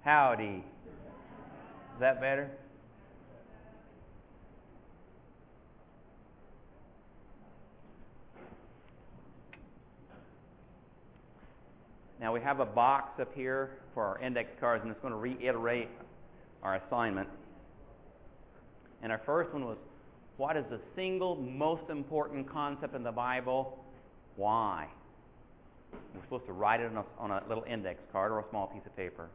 Howdy. Is that better? Now we have a box up here for our index cards, and it's going to reiterate our assignment. And our first one was, what is the single most important concept in the Bible? Why? We're supposed to write it on a little index card or a small piece of paper.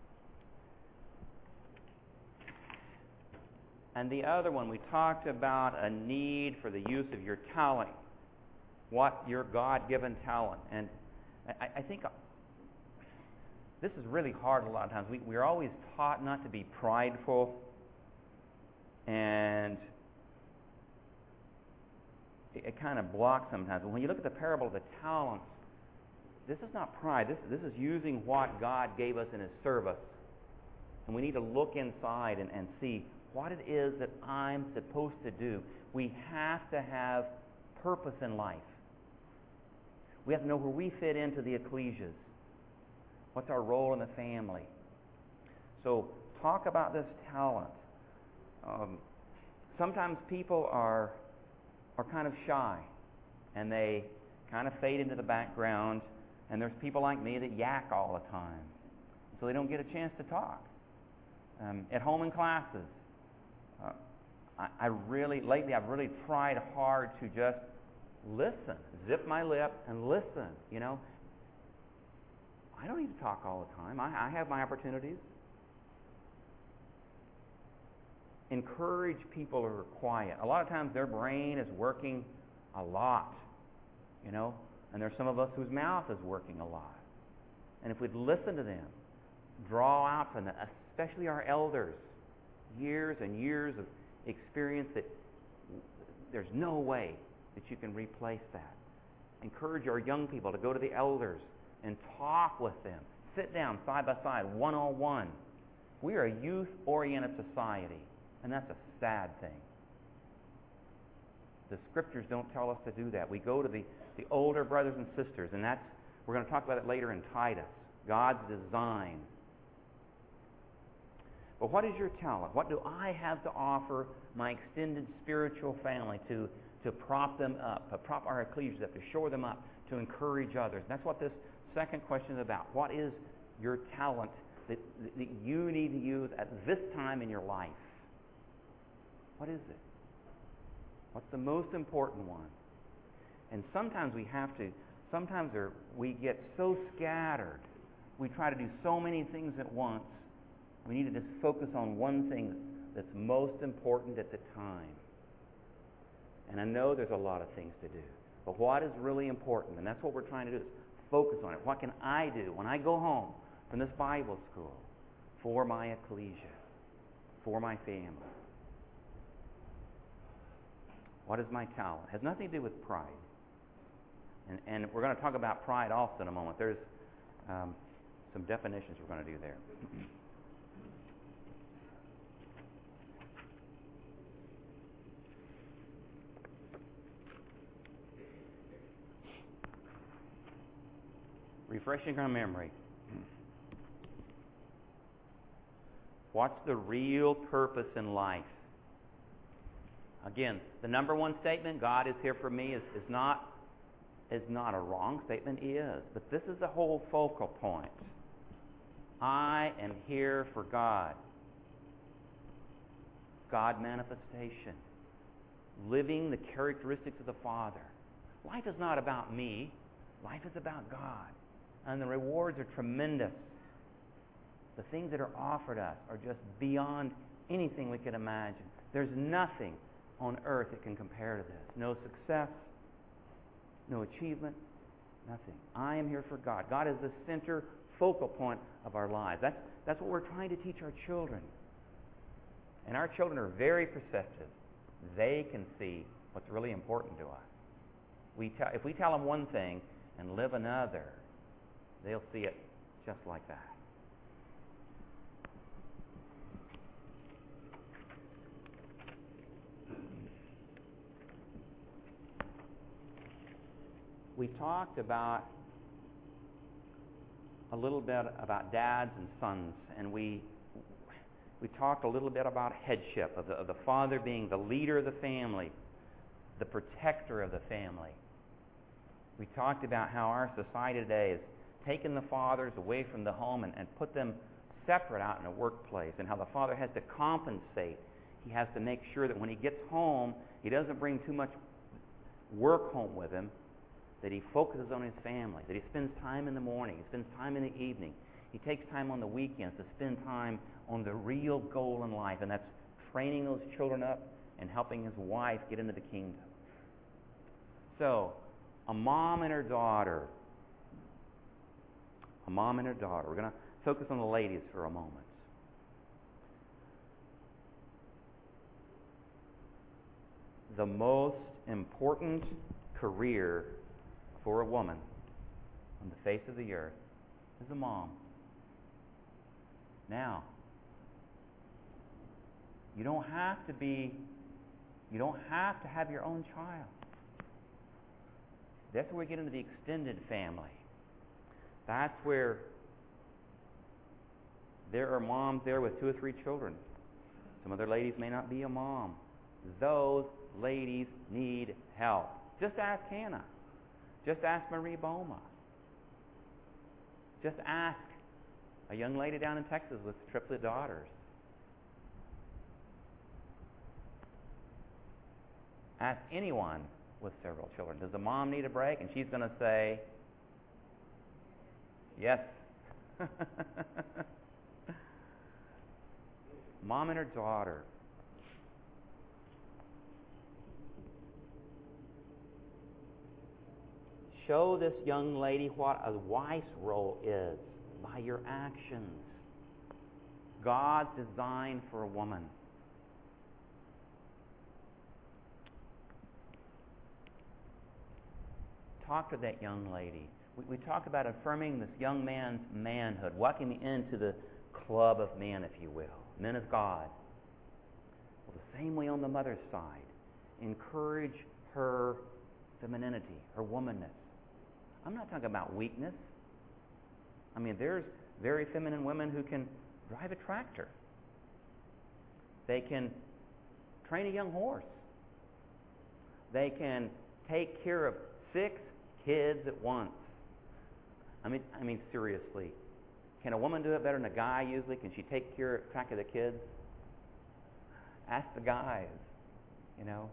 And the other one, we talked about a need for the use of your talent, what your God-given talent. And I think this is really hard a lot of times. We're always taught not to be prideful, and it kind of blocks sometimes. But when you look at the parable of the talents, this is not pride. This is using what God gave us in His service. And we need to look inside and see what it is that I'm supposed to do. We have to have purpose in life. We have to know where we fit into the ecclesias. What's our role in the family? So talk about this talent. Sometimes people are kind of shy, and they kind of fade into the background, and there's people like me that yak all the time, so they don't get a chance to talk. At home in classes, lately I've really tried hard to just listen, zip my lip and listen, you know. I don't need to talk all the time. I have my opportunities. Encourage people who are quiet. A lot of times their brain is working a lot, you know, and there's some of us whose mouth is working a lot. And if we'd listen to them, draw out from them, especially our elders, years and years of experience, that there's no way that you can replace that. Encourage our young people to go to the elders and talk with them. Sit down side by side, one-on-one. We are a youth-oriented society, and that's a sad thing. The Scriptures don't tell us to do that. We go to the older brothers and sisters, and we're going to talk about it later in Titus, God's design. But what is your talent? What do I have to offer my extended spiritual family to prop them up, to prop our ecclesias up, to shore them up, to encourage others? And that's what this second question is about. What is your talent that you need to use at this time in your life? What is it? What's the most important one? And sometimes we get so scattered. We try to do so many things at once. We need to just focus on one thing that's most important at the time. And I know there's a lot of things to do. But what is really important, and that's what we're trying to do, is focus on it. What can I do when I go home from this Bible school for my ecclesia, for my family? What is my talent? It has nothing to do with pride. And we're going to talk about pride also in a moment. There's some definitions we're going to do there. Refreshing our memory. What's the real purpose in life? Again, the number one statement, God is here for me, is not a wrong statement, is. But this is the whole focal point. I am here for God. God manifestation. Living the characteristics of the Father. Life is not about me. Life is about God. And the rewards are tremendous. The things that are offered us are just beyond anything we could imagine. There's nothing on earth that can compare to this. No success, no achievement, nothing. I am here for God. God is the center, focal point of our lives. That's what we're trying to teach our children. And our children are very perceptive. They can see what's really important to us. If we tell them one thing and live another, they'll see it just like that. We talked about a little bit about dads and sons, and we talked a little bit about headship, of the father being the leader of the family, the protector of the family. We talked about how our society today has taken the fathers away from the home and put them separate out in a workplace, and how the father has to compensate. He has to make sure that when he gets home, he doesn't bring too much work home with him, that he focuses on his family, that he spends time in the morning, he spends time in the evening. He takes time on the weekends to spend time on the real goal in life, and that's training those children up and helping his wife get into the kingdom. So, a mom and her daughter. A mom and her daughter. We're going to focus on the ladies for a moment. The most important career for a woman on the face of the earth is a mom. Now, you don't have to have your own child. That's where we get into the extended family. That's where there are moms there with 2 or 3 children. Some other ladies may not be a mom. Those ladies need help. Just ask Hannah. Just ask Marie Boma. Just ask a young lady down in Texas with triplet daughters. Ask anyone with several children. Does the mom need a break? And she's going to say, yes. Mom and her daughter. Show this young lady what a wife's role is by your actions. God's design for a woman. Talk to that young lady. We talk about affirming this young man's manhood, walking into the club of men, if you will, men of God. Well, the same way on the mother's side. Encourage her femininity, her womanness. I'm not talking about weakness. I mean, there's very feminine women who can drive a tractor. They can train a young horse. They can take care of 6 kids at once. I mean, seriously. Can a woman do it better than a guy usually? Can she take track of the kids? Ask the guys, you know.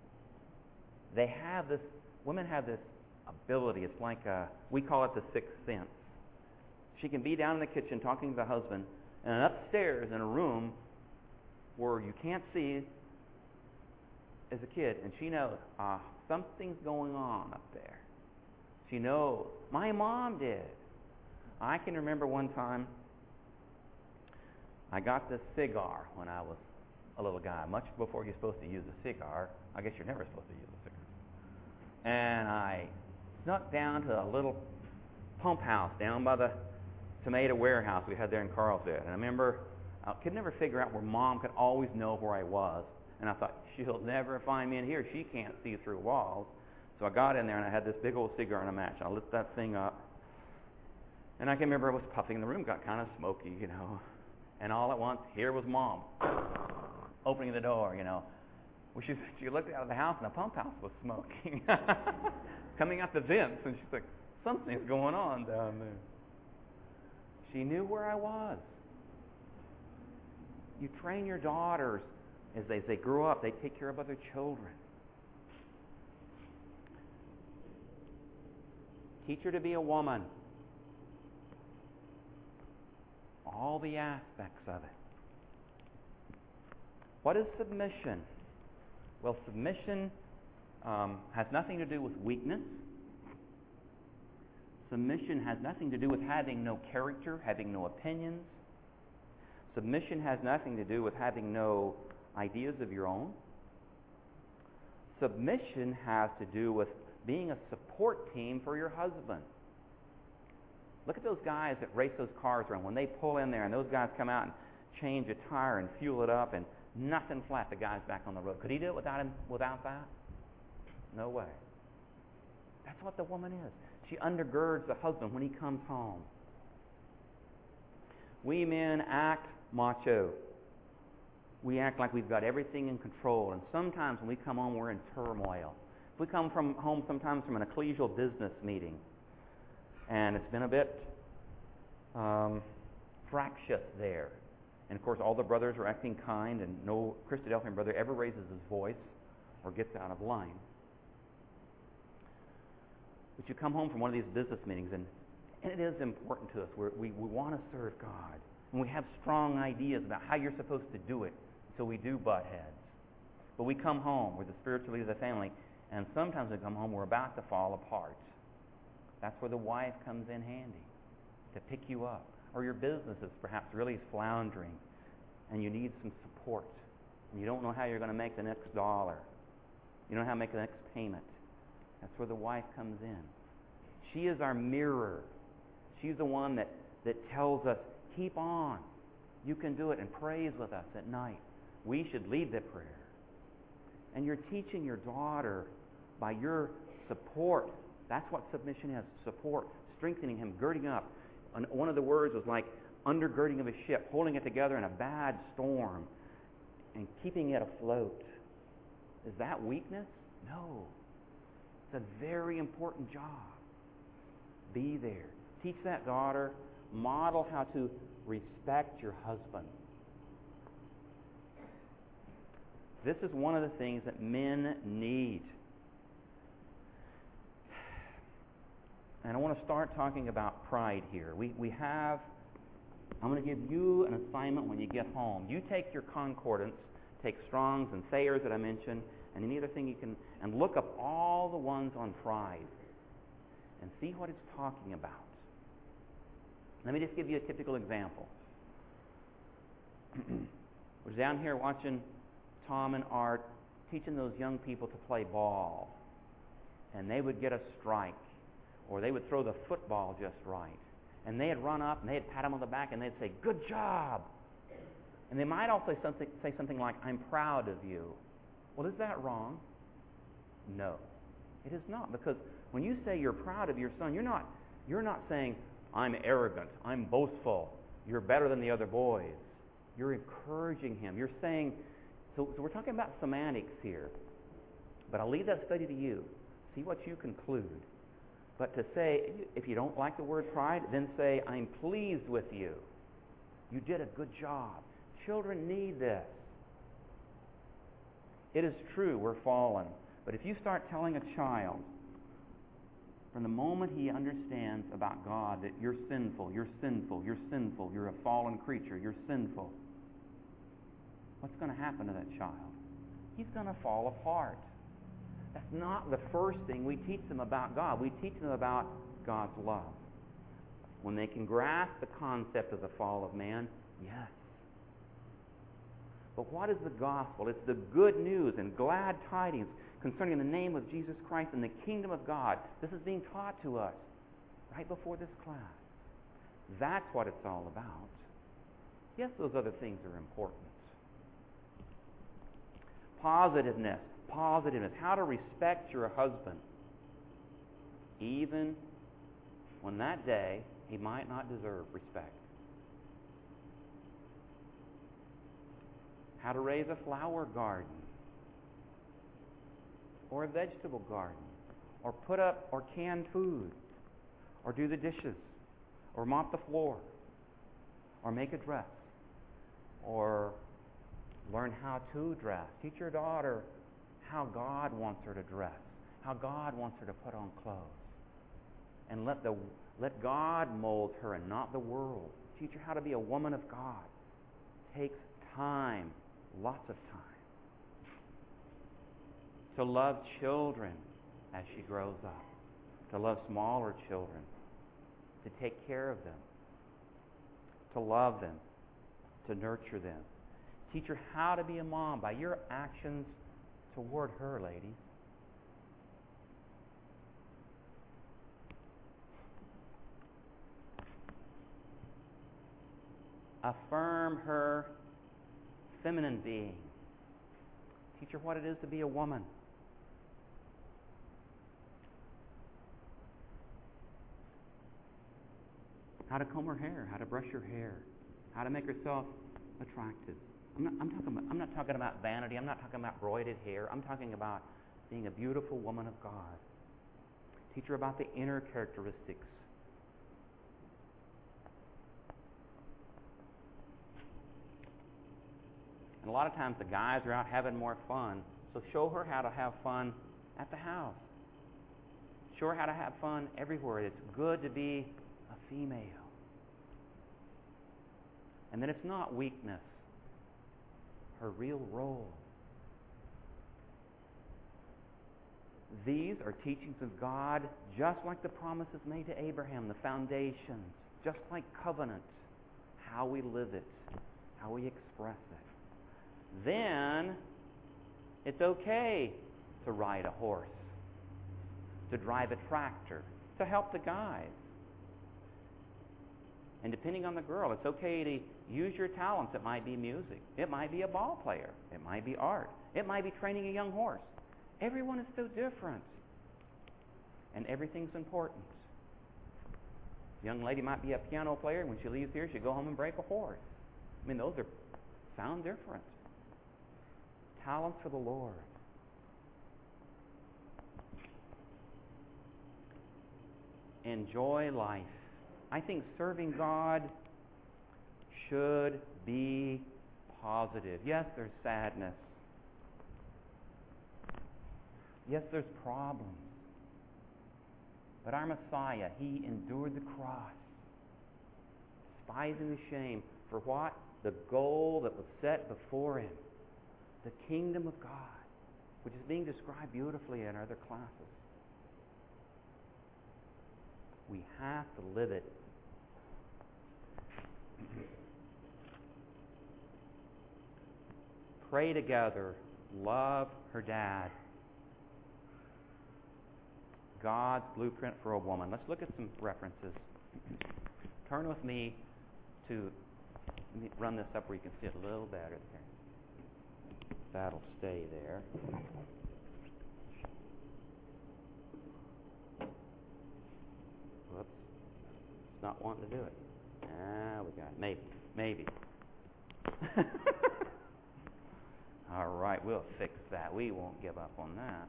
Women have this ability. It's like, we call it the sixth sense. She can be down in the kitchen talking to the husband, and upstairs in a room where you can't see as a kid, and she knows, something's going on up there. She knows. My mom did. I can remember one time I got this cigar when I was a little guy, much before you're supposed to use a cigar. I guess you're never supposed to use a cigar. And I snuck down to a little pump house down by the tomato warehouse we had there in Carlsbad. And I remember I could never figure out where Mom could always know where I was. And I thought, she'll never find me in here. She can't see through walls. So I got in there and I had this big old cigar and a match. I lit that thing up. And I can remember I was puffing. The room got kind of smoky, you know. And all at once, here was Mom opening the door, you know. Well, she looked out of the house and the pump house was smoking. Coming out the vents. And she's like, something's going on down there. She knew where I was. You train your daughters as they grow up. They take care of other children. Teach her to be a woman. All the aspects of it. What is submission? Well, submission has nothing to do with weakness. Submission has nothing to do with having no character, having no opinions. Submission has nothing to do with having no ideas of your own. Submission has to do with being a support team for your husband. Look at those guys that race those cars around. When they pull in there and those guys come out and change a tire and fuel it up and nothing flat, the guy's back on the road. Could he do it without that? No way. That's what the woman is. She undergirds the husband when he comes home. We men act macho. We act like we've got everything in control. And sometimes when we come home, we're in turmoil. If we come from home sometimes from an ecclesial business meeting, and it's been a bit fractious there. And of course, all the brothers are acting kind, and no Christadelphian brother ever raises his voice or gets out of line. But you come home from one of these business meetings, and it is important to us. We want to serve God. And we have strong ideas about how you're supposed to do it, so we do butt heads. But we come home, we're the spiritual leader of the family, and sometimes we come home, we're about to fall apart. That's where the wife comes in handy, to pick you up. Or your business is perhaps really floundering, and you need some support. And you don't know how you're going to make the next dollar. You don't know how to make the next payment. That's where the wife comes in. She is our mirror. She's the one that tells us, keep on. You can do it, and prays with us at night. We should lead the prayer. And you're teaching your daughter by your support. That's what submission is, support, strengthening him, girding up. And one of the words was like undergirding of a ship, holding it together in a bad storm and keeping it afloat. Is that weakness? No. It's a very important job. Be there. Teach that daughter. Model how to respect your husband. This is one of the things that men need. And I want to start talking about pride here. I'm going to give you an assignment when you get home. You take your concordance, take Strong's and Thayer's that I mentioned, and any other thing you can, and look up all the ones on pride and see what it's talking about. Let me just give you a typical example. I was down here watching Tom and Art teaching those young people to play ball, and they would get a strike, or they would throw the football just right. And they'd run up and they'd pat them on the back and they'd say, "Good job." And they might also say something like, "I'm proud of you." Well, is that wrong? No, it is not. Because when you say you're proud of your son, you're not saying, "I'm arrogant, I'm boastful, you're better than the other boys." You're encouraging him. You're saying, so we're talking about semantics here. But I'll leave that study to you. See what you conclude. But to say, if you don't like the word pride, then say, "I'm pleased with you. You did a good job." Children need this. It is true, we're fallen. But if you start telling a child, from the moment he understands about God, that you're sinful, you're sinful, you're sinful, you're a fallen creature, you're sinful, what's going to happen to that child? He's going to fall apart. That's not the first thing we teach them about God. We teach them about God's love. When they can grasp the concept of the fall of man, yes. But what is the gospel? It's the good news and glad tidings concerning the name of Jesus Christ and the kingdom of God. This is being taught to us right before this class. That's what it's all about. Yes, those other things are important. Positiveness. How to respect your husband, even when that day he might not deserve respect. How to raise a flower garden, or a vegetable garden, or put up or can food, or do the dishes, or mop the floor, or make a dress, or learn how to dress. Teach your daughter how God wants her to dress, how God wants her to put on clothes. And let God mold her and not the world. Teach her how to be a woman of God. Takes time, lots of time. To love children as she grows up. To love smaller children. To take care of them. To love them. To nurture them. Teach her how to be a mom by your actions toward her, ladies. Affirm her feminine being. Teach her what it is to be a woman. How to comb her hair, how to brush her hair, how to make herself attractive. I'm not talking about vanity. I'm not talking about roided hair. I'm talking about being a beautiful woman of God. Teach her about the inner characteristics. And a lot of times the guys are out having more fun, so show her how to have fun at the house. Show her how to have fun everywhere. It's good to be a female. And then it's not weakness. Her real role. These are teachings of God, just like the promises made to Abraham, the foundations, just like covenant, how we live it, how we express it. Then it's okay to ride a horse, to drive a tractor, to help the guys. And depending on the girl, it's okay to use your talents. It might be music. It might be a ball player. It might be art. It might be training a young horse. Everyone is so different. And everything's important. A young lady might be a piano player, and when she leaves here, she'll go home and break a horse. I mean, those sound different. Talents for the Lord. Enjoy life. I think serving God should be positive. Yes, there's sadness. Yes, there's problems. But our Messiah, He endured the cross, despising the shame. For what? The goal that was set before Him. The kingdom of God, which is being described beautifully in other classes. We have to live it. Pray together. Love her dad. God's blueprint for a woman. Let's look at some references. Turn with me to, let me run this up where you can see it a little better there. That'll stay there. Whoops. It's not wanting to do it. We got it. Maybe. All right, we'll fix that. We won't give up on that.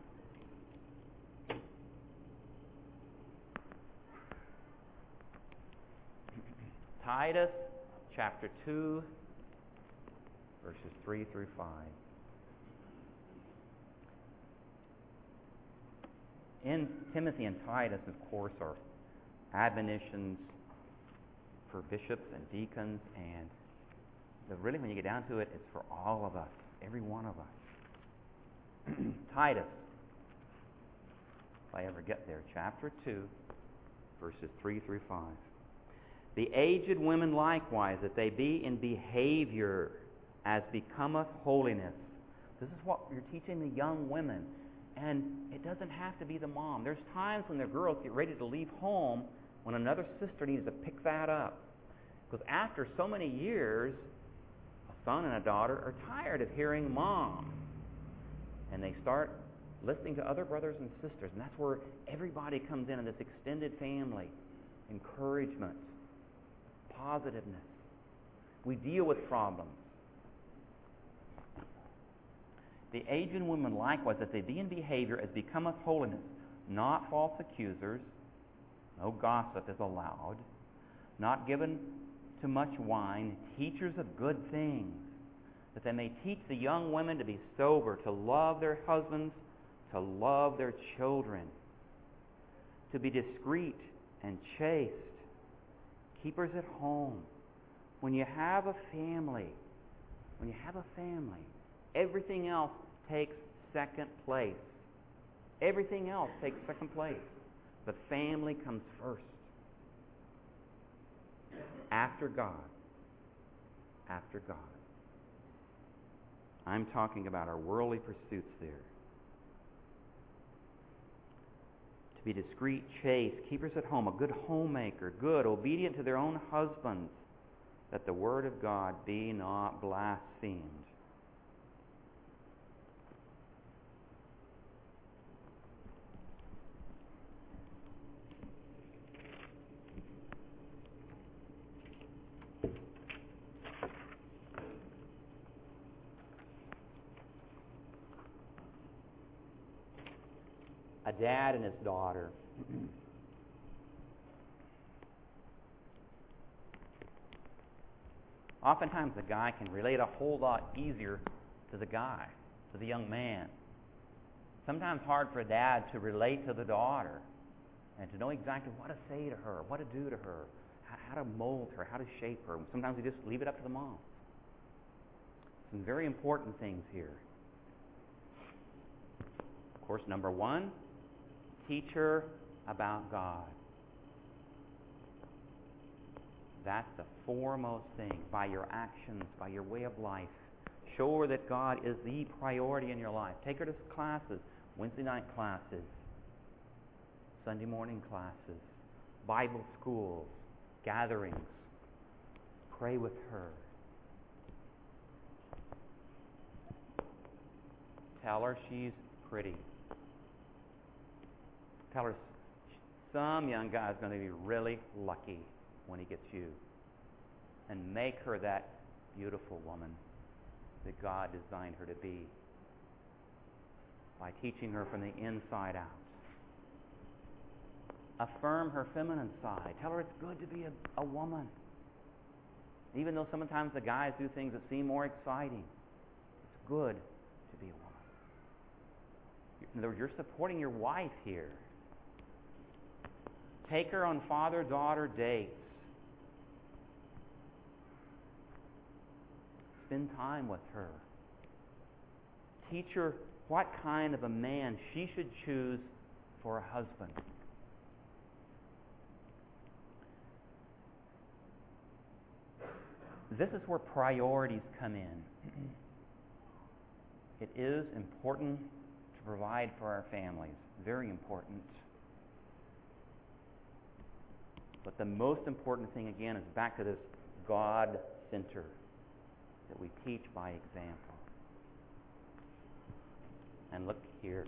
Titus chapter 2, verses 3 through 5. In Timothy and Titus, of course, are admonitions for bishops and deacons, and really, when you get down to it, it's for all of us, every one of us. Titus, if I ever get there, chapter 2, verses 3 through 5. The aged women likewise, that they be in behavior as becometh holiness. This is what you're teaching the young women. And it doesn't have to be the mom. There's times when the girls get ready to leave home when another sister needs to pick that up. Because after so many years, a son and a daughter are tired of hearing mom. And they start listening to other brothers and sisters. And that's where everybody comes in this extended family. Encouragement. Positiveness. We deal with problems. The aged women likewise, that they be in behavior as becometh holiness, not false accusers, no gossip is allowed, not given to much wine, teachers of good things, that they may teach the young women to be sober, to love their husbands, to love their children, to be discreet and chaste, keepers at home. When you have a family, everything else takes second place. Everything else takes second place. The family comes first. After God. After God. I'm talking about our worldly pursuits there. To be discreet, chaste, keepers at home, a good homemaker, good, obedient to their own husbands, that the word of God be not blasphemed. A dad and his daughter. Oftentimes the guy can relate a whole lot easier to the guy, to the young man. Sometimes hard for a dad to relate to the daughter and to know exactly what to say to her, what to do to her, how to mold her, how to shape her. Sometimes we just leave it up to the mom. Some very important things here. Of course, number one, teach her about God. That's the foremost thing. By your actions, by your way of life. Show her that God is the priority in your life. Take her to classes, Wednesday night classes, Sunday morning classes, Bible schools, gatherings. Pray with her. Tell her she's pretty. Tell her some young guy's going to be really lucky when he gets you. And make her that beautiful woman that God designed her to be by teaching her from the inside out. Affirm her feminine side. Tell her it's good to be a woman. Even though sometimes the guys do things that seem more exciting, it's good to be a woman. In other words, you're supporting your wife here. Take her on father-daughter dates. Spend time with her. Teach her what kind of a man she should choose for a husband. This is where priorities come in. It is important to provide for our families. Very important. But the most important thing, again, is back to this God center that we teach by example. And look here.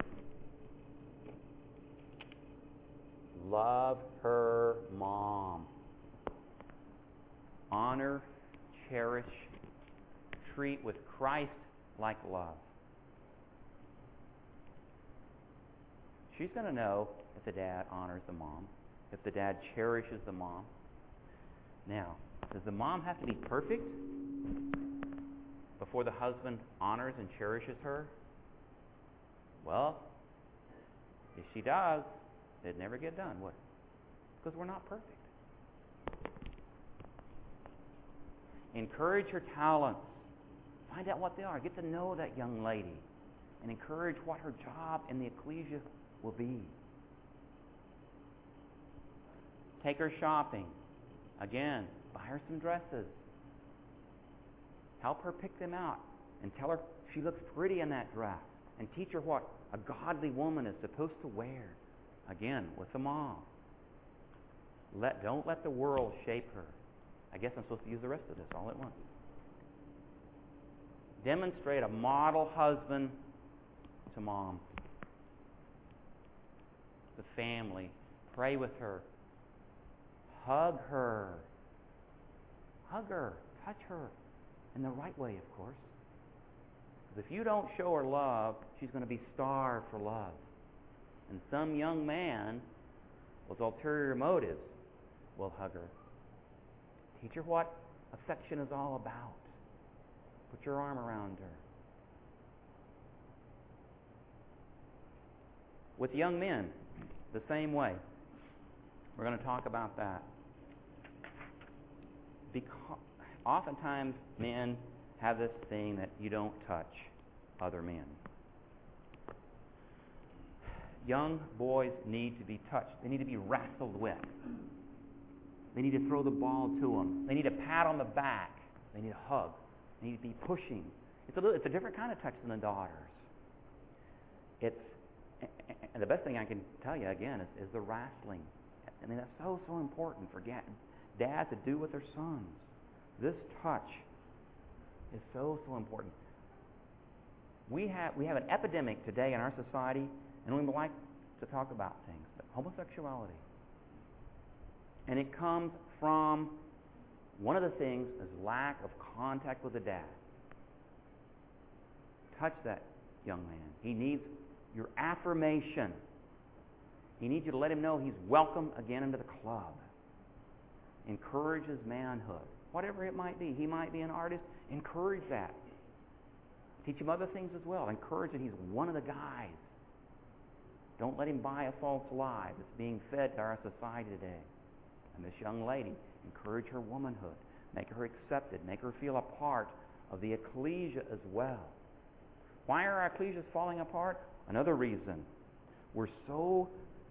Love her mom. Honor, cherish, treat with Christ-like love. She's going to know if the dad honors the mom, if the dad cherishes the mom. Now, does the mom have to be perfect before the husband honors and cherishes her? Well, if she does, it'd never get done, would it? Because we're not perfect. Encourage her talents. Find out what they are. Get to know that young lady and encourage what her job in the ecclesia will be. Take her shopping. Again, buy her some dresses. Help her pick them out and tell her she looks pretty in that dress. And teach her what a godly woman is supposed to wear. Again, with the mom. Don't let the world shape her. I guess I'm supposed to use the rest of this all at once. Demonstrate a model husband to mom. The family. Pray with her. Hug her. Hug her. Touch her. In the right way, of course. Because if you don't show her love, she's going to be starved for love. And some young man with ulterior motives will hug her. Teach her what affection is all about. Put your arm around her. With young men, the same way. We're going to talk about that. Because oftentimes men have this thing that you don't touch other men. Young boys need to be touched. They need to be wrestled with. They need to throw the ball to them. They need a pat on the back. They need a hug. They need to be pushing. It's a different kind of touch than the daughters. And the best thing I can tell you again is the wrestling. I mean, that's so important for dads to do with their sons. This touch is so important. We have an epidemic today in our society, and we like to talk about things, but homosexuality. And it comes from, one of the things is lack of contact with the dad. Touch that young man. He needs your affirmation. You need you to let him know he's welcome again into the club. Encourage his manhood. Whatever it might be. He might be an artist. Encourage that. Teach him other things as well. Encourage that he's one of the guys. Don't let him buy a false lie that's being fed to our society today. And this young lady, encourage her womanhood. Make her accepted. Make her feel a part of the ecclesia as well. Why are our ecclesias falling apart? Another reason. We're so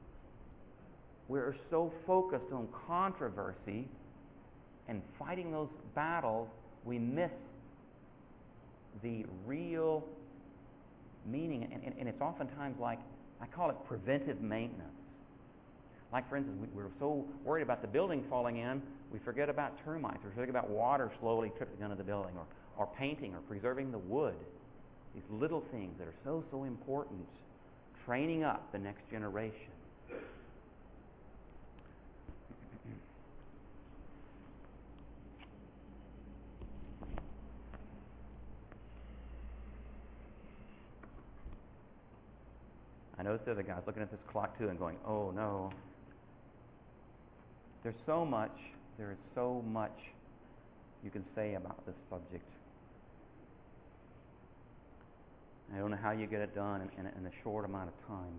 focused on controversy and fighting those battles, we miss the real meaning. And it's oftentimes like, I call it preventive maintenance. Like, for instance, we're so worried about the building falling in, we forget about termites. We forget about water slowly trickling into the building, or painting, or preserving the wood. These little things that are so important. Training up the next generation. I noticed the other guys looking at this clock too and going, oh no. There is so much you can say about this subject. I don't know how you get it done in a short amount of time.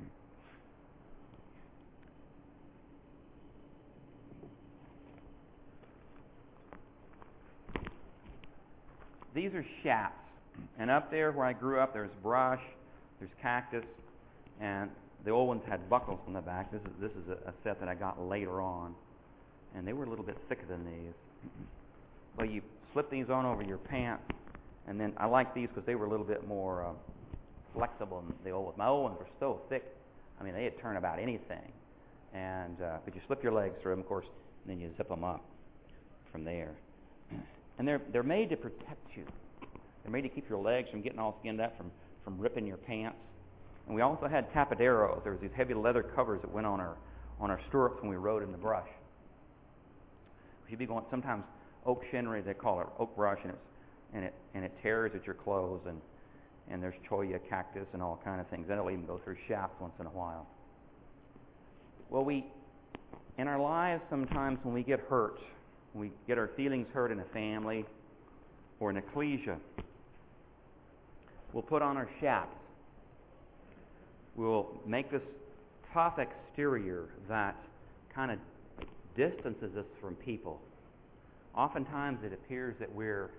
These are shaps. And up there where I grew up, there's brush, there's cactus, and the old ones had buckles on the back. This is a set that I got later on. And they were a little bit thicker than these. But you slip these on over your pants. And then I like these because they were a little bit more flexible than the old ones. My old ones were so thick. I mean, they'd turn about anything. And but you slip your legs through them, of course, and then you zip them up from there. And they're made to protect you. They're made to keep your legs from getting all skinned up, from ripping your pants. And we also had tapaderos. There was these heavy leather covers that went on our stirrups when we rode in the brush. You'd be going sometimes oak shinnery, they call it oak brush, and it tears at your clothes, and there's cholla cactus and all kind of things. Then it'll even go through shafts once in a while. Well, in our lives sometimes when we get hurt, when we get our feelings hurt in a family or an ecclesia, we'll put on our shaps. We'll make this tough exterior that kind of distances us from people. Oftentimes it appears that we're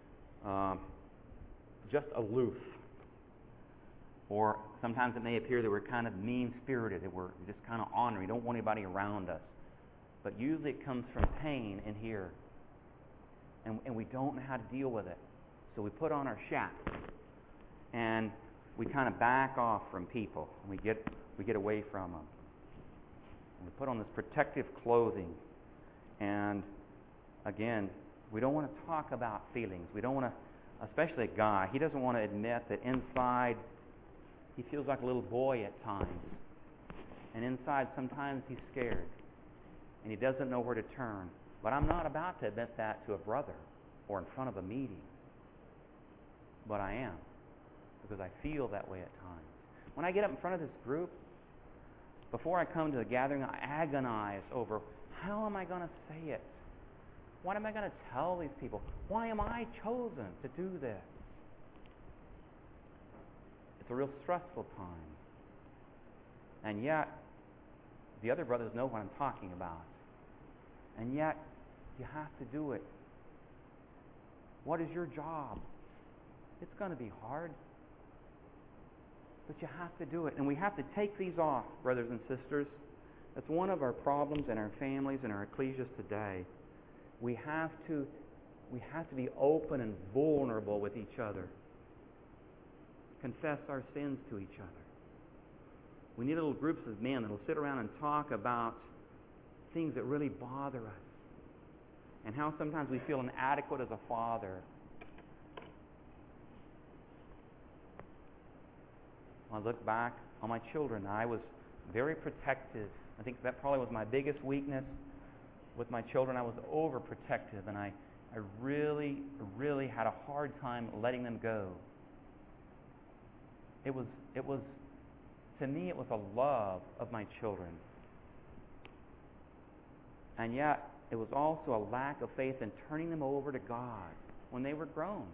just aloof. Or sometimes it may appear that we're kind of mean-spirited, that we're just kind of ornery, we don't want anybody around us. But usually it comes from pain in here. And we don't know how to deal with it. So we put on our shaps. And we kind of back off from people. We get away from them. And we put on this protective clothing. And again, we don't want to talk about feelings. We don't want to, especially a guy, he doesn't want to admit that inside he feels like a little boy at times. And inside sometimes he's scared. And he doesn't know where to turn. But I'm not about to admit that to a brother or in front of a meeting. But I am. Because I feel that way at times. When I get up in front of this group, before I come to the gathering, I agonize over how am I going to say it? What am I going to tell these people? Why am I chosen to do this? It's a real stressful time. And yet, the other brothers know what I'm talking about. And yet, you have to do it. What is your job? It's going to be hard. But you have to do it. And we have to take these off, brothers and sisters. That's one of our problems in our families and our ecclesias today. We have to be open and vulnerable with each other. Confess our sins to each other. We need little groups of men that will sit around and talk about things that really bother us. And how sometimes we feel inadequate as a father. When I look back on my children, I was very protective. I think that probably was my biggest weakness with my children. I was overprotective, and I really, really had a hard time letting them go. It was To me, it was a love of my children. And yet, it was also a lack of faith in turning them over to God when they were grown.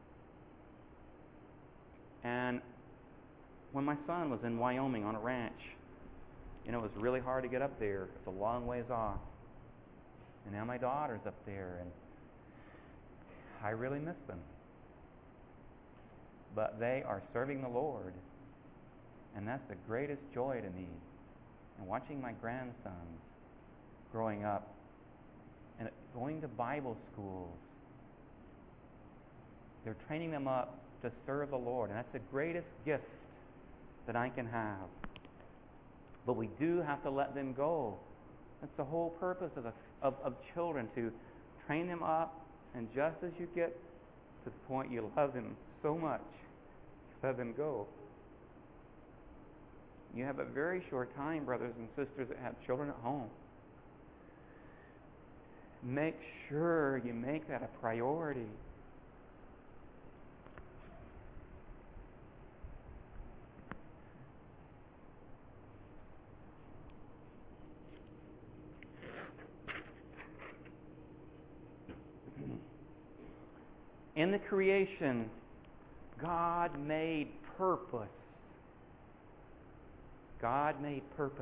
And when my son was in Wyoming on a ranch, it was really hard to get up there. It's a long ways off. And now my daughter's up there, and I really miss them. But they are serving the Lord, and that's the greatest joy to me. And watching my grandsons growing up and going to Bible schools, they're training them up to serve the Lord, and that's the greatest gift that I can have. But we do have to let them go. That's the whole purpose of children, to train them up, and just as you get to the point you love them so much, let them go. You have a very short time, brothers and sisters, that have children at home. Make sure you make that a priority. In the creation, God made purpose. God made purpose.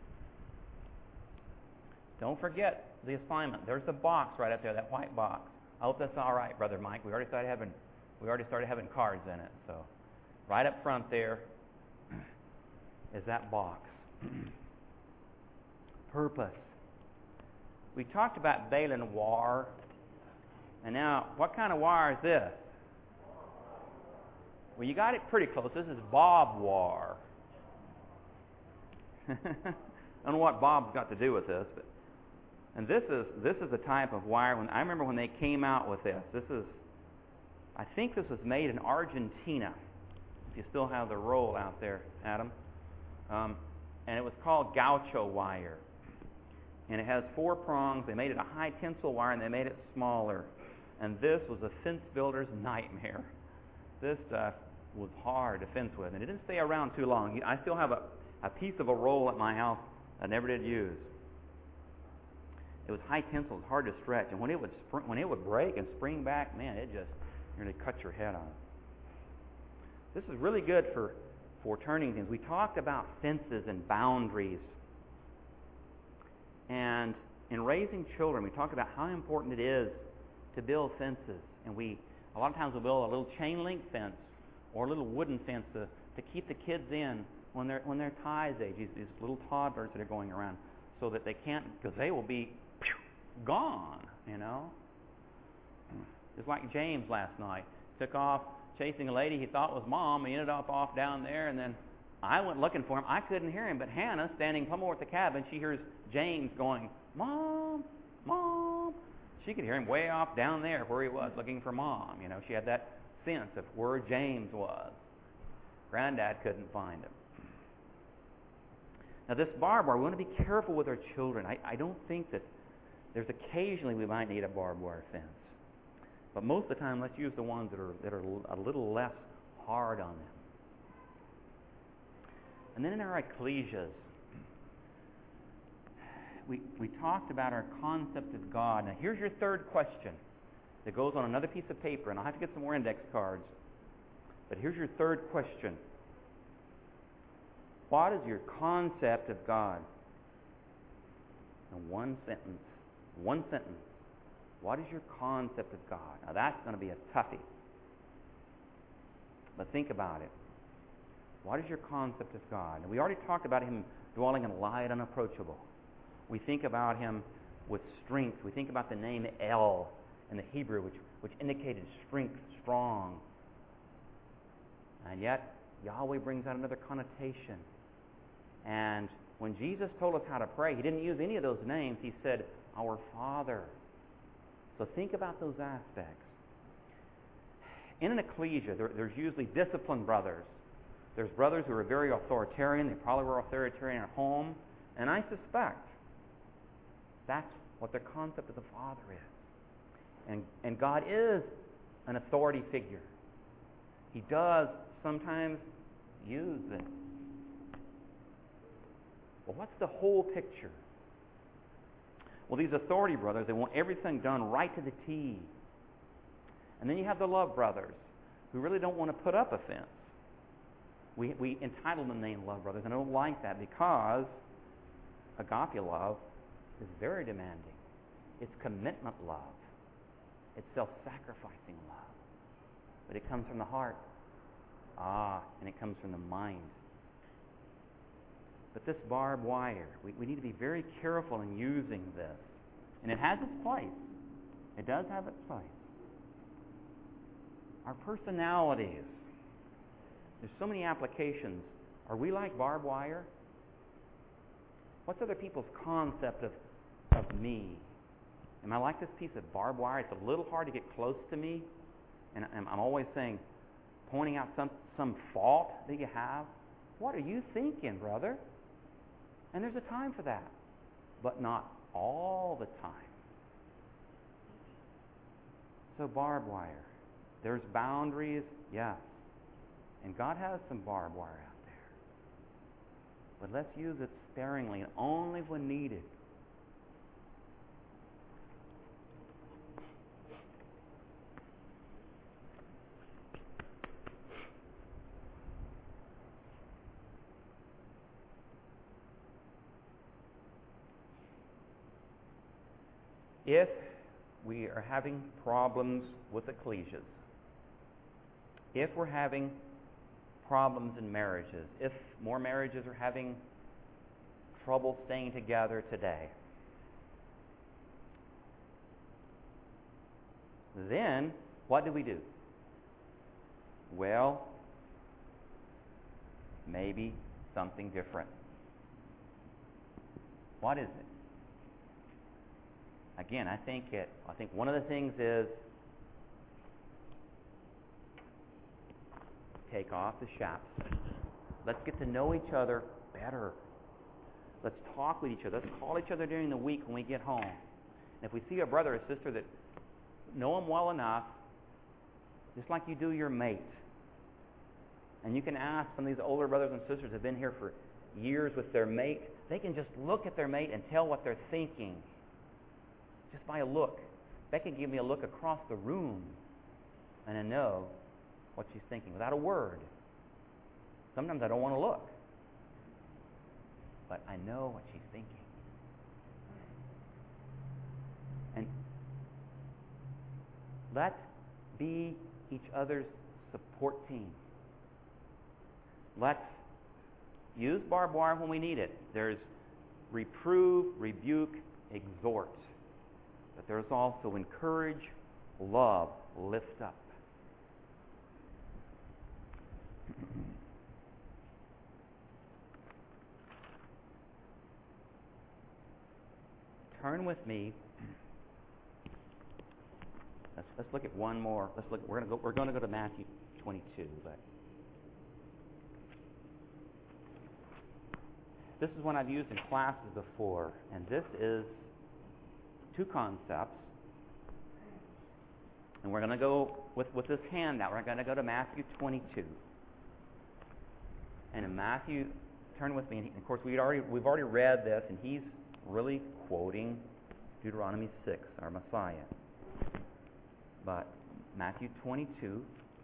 Don't forget the assignment. There's the box right up there, that white box. I hope that's all right, Brother Mike. We already started having cards in it. So, right up front there is that box. Purpose. We talked about baling wire. And now, what kind of wire is this? Well, you got it pretty close. This is bob wire. I don't know what Bob's got to do with this, but and this is a type of wire. I remember when they came out with this. I think this was made in Argentina. If you still have the roll out there, Adam, and it was called gaucho wire, and it has 4 prongs. They made it a high tensile wire, and they made it smaller. And this was a fence builder's nightmare. This stuff was hard to fence with, and it didn't stay around too long. I still have a piece of a roll at my house I never did use. It was high tensile, it was hard to stretch, and when it would break and spring back, man, it just nearly cut your head on. This is really good for turning things. We talked about fences and boundaries, and in raising children, we talked about how important it is to build fences, and a lot of times we'll build a little chain link fence or a little wooden fence to keep the kids in when they're Ty's age, these little toddlers that are going around, so that they can't, because they will be gone, Just like James last night. Took off chasing a lady he thought was Mom. He ended up off down there, and then I went looking for him. I couldn't hear him, but Hannah, standing plumb over at the cabin, she hears James going, Mom, Mom. She could hear him way off down there where he was looking for Mom. She had that sense of where James was. Granddad couldn't find him. Now this barbed wire, we want to be careful with our children. I don't think that there's occasionally we might need a barbed wire fence. But most of the time, let's use the ones that are a little less hard on them. And then in our ecclesias, we talked about our concept of God. Now here's your third question that goes on another piece of paper, and I'll have to get some more index cards. But here's your third question. What is your concept of God? In one sentence. One sentence. What is your concept of God? Now that's going to be a toughie. But think about it. What is your concept of God? And we already talked about Him dwelling in light unapproachable. We think about Him with strength. We think about the name El in the Hebrew, which indicated strength, strong. And yet, Yahweh brings out another connotation. And when Jesus told us how to pray, He didn't use any of those names. He said, Our Father. So think about those aspects. In an ecclesia, there's usually disciplined brothers. There's brothers who are very authoritarian. They probably were authoritarian at home. And I suspect that's what their concept of the Father is. And God is an authority figure. He does sometimes use them. Well, what's the whole picture? Well, these authority brothers, they want everything done right to the T. And then you have the love brothers, who really don't want to put up a fence. We entitle them the name love brothers, and I don't like that because agape love is very demanding. It's commitment love. It's self-sacrificing love. But it comes from the heart. And it comes from the mind. But this barbed wire, we need to be very careful in using this. And it has its place. It does have its place. Our personalities. There's so many applications. Are we like barbed wire? What's other people's concept of me? Am I like this piece of barbed wire? It's a little hard to get close to me. And I'm always saying, pointing out some fault that you have. What are you thinking, brother? And there's a time for that. But not all the time. So barbed wire. There's boundaries, yes. And God has some barbed wire out there. But let's use it sparingly and only when needed. If we are having problems with ecclesias, if we're having problems in marriages, if more marriages are having trouble staying together today, then what do? Well, maybe something different. What is it? Again, I think one of the things is take off the chaps. Let's get to know each other better. Let's talk with each other. Let's call each other during the week when we get home. And if we see a brother or sister that know them well enough, just like you do your mate, and you can ask some of these older brothers and sisters who have been here for years with their mate, they can just look at their mate and tell what they're thinking. Just by a look. Becky can give me a look across the room, and I know what she's thinking without a word. Sometimes I don't want to look, but I know what she's thinking. And let's be each other's support team. Let's use barbed wire when we need it. There's reprove, rebuke, exhort. But there's also encourage, love, lift up. Turn with me. Let's look at one more. We're going to go to Matthew 22, but this is one I've used in classes before, and this is two concepts, and we're going to go with this handout. We're going to go to Matthew 22, and in Matthew, turn with me. And of course, we've already read this, and he's really quoting Deuteronomy 6, our Messiah. But Matthew 22.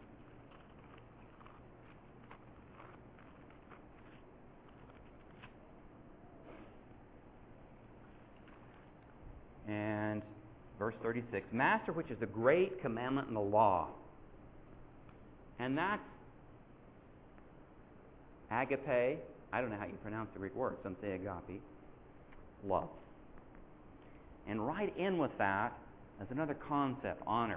And verse 36, Master, which is the great commandment in the law. And that's agape. I don't know how you pronounce the Greek word. Some say agape. Love. And right in with that is another concept, honor.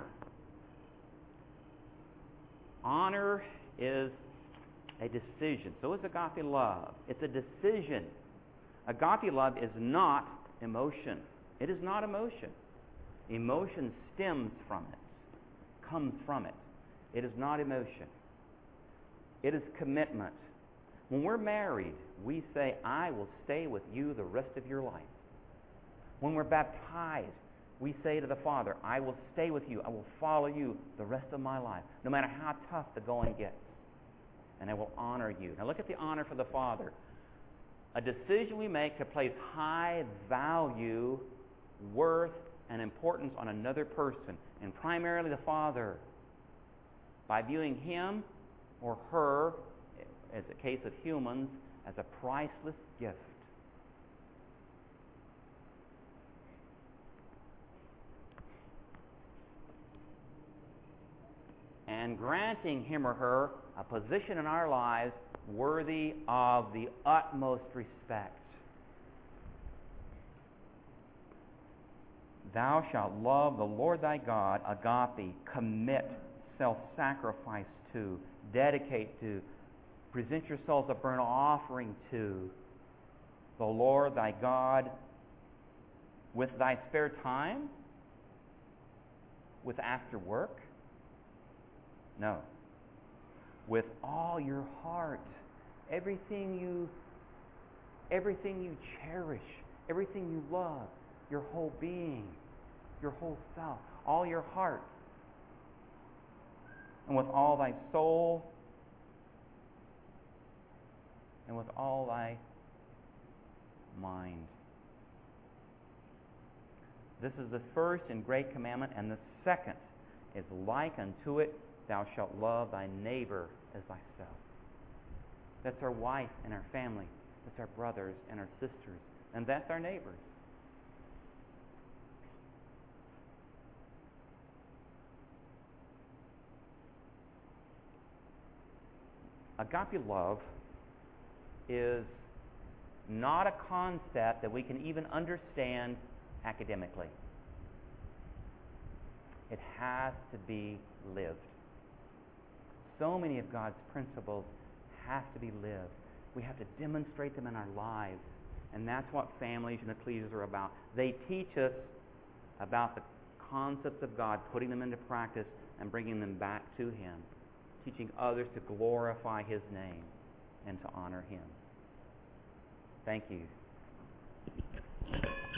Honor is a decision. So is agape love. It's a decision. Agape love is not emotion. It is not emotion. Emotion stems from it, comes from it. It is not emotion. It is commitment. When we're married, we say, I will stay with you the rest of your life. When we're baptized, we say to the Father, I will stay with you. I will follow you the rest of my life, no matter how tough the going gets. And I will honor you. Now look at the honor for the Father. A decision we make to place high value, worth, and importance on another person, and primarily the father, by viewing him or her, as a case of humans, as a priceless gift. And granting him or her a position in our lives worthy of the utmost respect. Thou shalt love the Lord thy God, agape, commit, self-sacrifice to, dedicate to, present yourselves a burnt offering to the Lord thy God with thy spare time, with after work. No. With all your heart, everything you cherish, everything you love, your whole being, your whole self, all your heart, and with all thy soul, and with all thy mind. This is the first and great commandment, and the second is like unto it, thou shalt love thy neighbor as thyself. That's our wife and our family. That's our brothers and our sisters. And that's our neighbors. Agape love is not a concept that we can even understand academically. It has to be lived. So many of God's principles have to be lived. We have to demonstrate them in our lives. And that's what families and ecclesias are about. They teach us about the concepts of God, putting them into practice and bringing them back to Him, teaching others to glorify His name and to honor Him. Thank you.